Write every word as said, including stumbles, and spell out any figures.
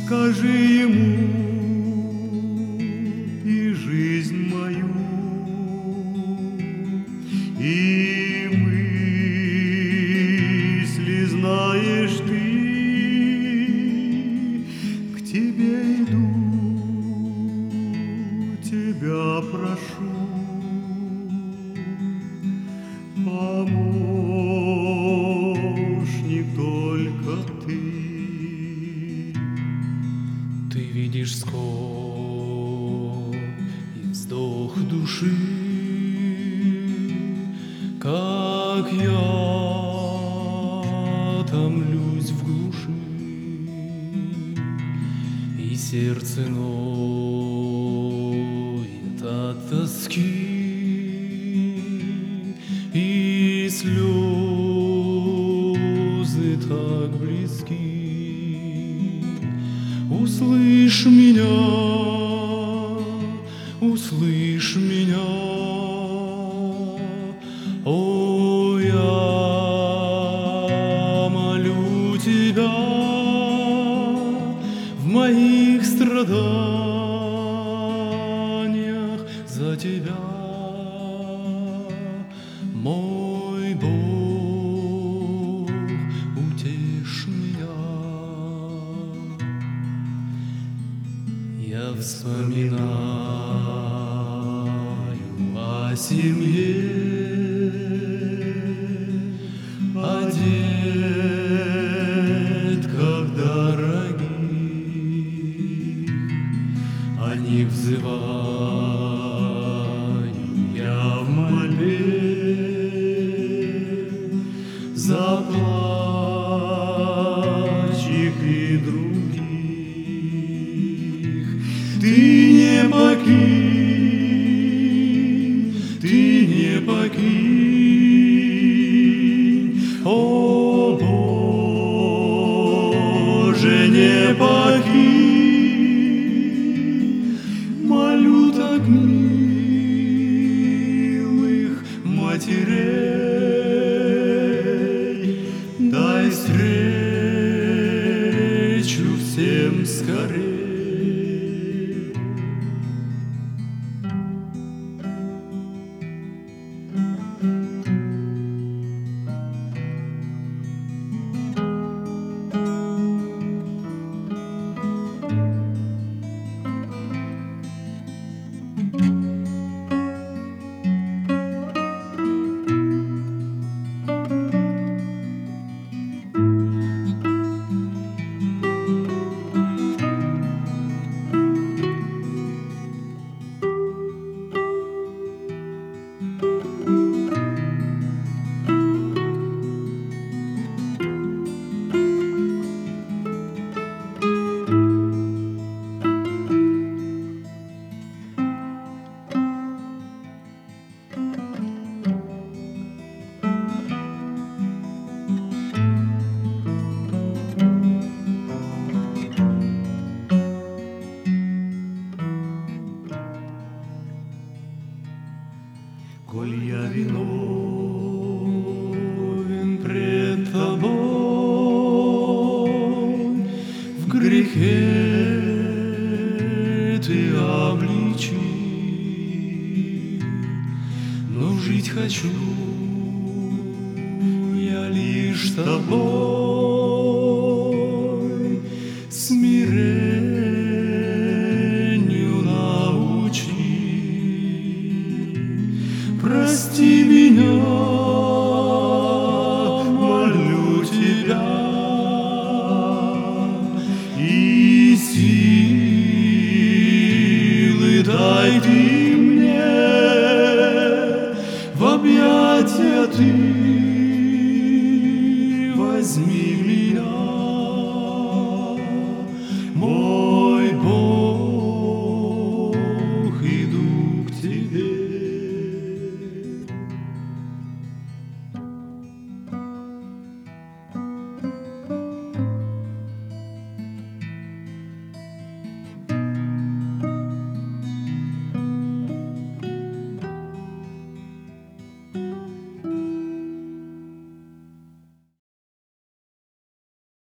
Скажи ему и жизнь мою, и мысли, знаешь ты, к тебе иду, тебя прошу, помощник только ты. Ты видишь скорбь и вздох души, как я томлюсь в глуши, и сердце ноет от тоски, и слезы так близки. Услышь меня, услышь меня, о, я молю тебя в моих страданиях за тебя, мой Бог, утешь меня. Я вспоминаю о семье, о детках дорогих, о них взываю я в мольбе, заплачь и других. Ты не покинь, ты не покинь, о Боже, не покинь, молю так милых матерей, дай встречу всем скорей. Коль я виновен пред тобой, в грехе ты обличи, но жить хочу я лишь с тобой.